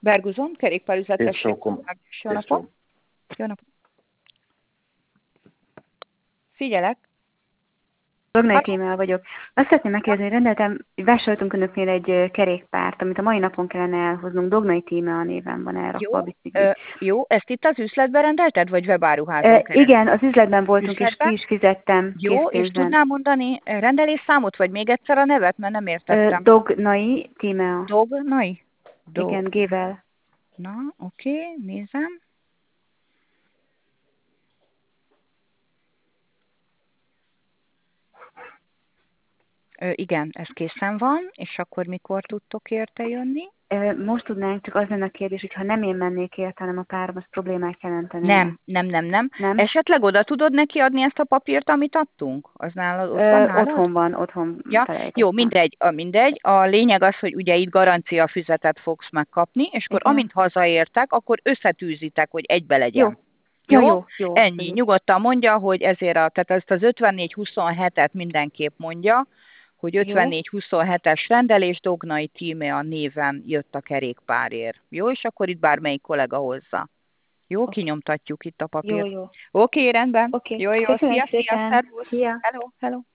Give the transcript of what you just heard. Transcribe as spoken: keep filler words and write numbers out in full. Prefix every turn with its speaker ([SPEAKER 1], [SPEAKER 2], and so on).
[SPEAKER 1] Berguzon, kerékpárüzetes.
[SPEAKER 2] Jó napot.
[SPEAKER 1] Jó napot. Figyelek.
[SPEAKER 3] Dognai Tímea vagyok. Azt szeretném megkérdezni, hogy rendeltem, vásároltunk önöknél egy kerékpárt, amit a mai napon kellene elhoznunk. Dognai Tímea néven van elrakva a bicikli.
[SPEAKER 1] Jó, jó, ezt itt az üzletben rendelted, vagy webáruházon
[SPEAKER 3] e, Igen, az üzletben voltunk, üzletben? És ki is fizettem.
[SPEAKER 1] Jó, és tudnám mondani rendelésszámot, vagy még egyszer a nevet, mert nem értettem.
[SPEAKER 3] E, Dognai Tímea.
[SPEAKER 1] Dognai?
[SPEAKER 3] Dog. Igen, G-vel.
[SPEAKER 1] Na, oké, okay, nézem. Ö, igen, ez készen van, és akkor mikor tudtok érte jönni?
[SPEAKER 3] Most tudnánk, csak az lenne a kérdés, hogy ha nem én mennék érte, hanem a párom, az problémát jelenteni.
[SPEAKER 1] Nem, nem, nem, nem, nem. Esetleg oda tudod neki adni ezt a papírt, amit adtunk? Az nálad, ott van nálad?
[SPEAKER 3] Otthon van, otthon
[SPEAKER 1] ja? Jó, mindegy, a, mindegy. A lényeg az, hogy ugye itt garancia füzetet fogsz megkapni, és akkor igen. Amint hazaértek, akkor összetűzitek, hogy egybe legyen.
[SPEAKER 3] Jó. Jó, jó, jó.
[SPEAKER 1] Ennyi, jó. Nyugodtan mondja, hogy ezért a, tehát ezt az ötvennégy huszonhetet mindenképp mondja, hogy ötvennégy huszonhetes rendelés Dognai Tímea néven jött a kerékpárért. Jó, és akkor itt bármelyik kollega hozza. Jó, okay. Kinyomtatjuk itt a papírt.
[SPEAKER 3] Jó, jó.
[SPEAKER 1] Oké, okay, rendben.
[SPEAKER 3] Okay.
[SPEAKER 1] Jó, jó, szia, szia,
[SPEAKER 3] szia.
[SPEAKER 1] Hello, hello.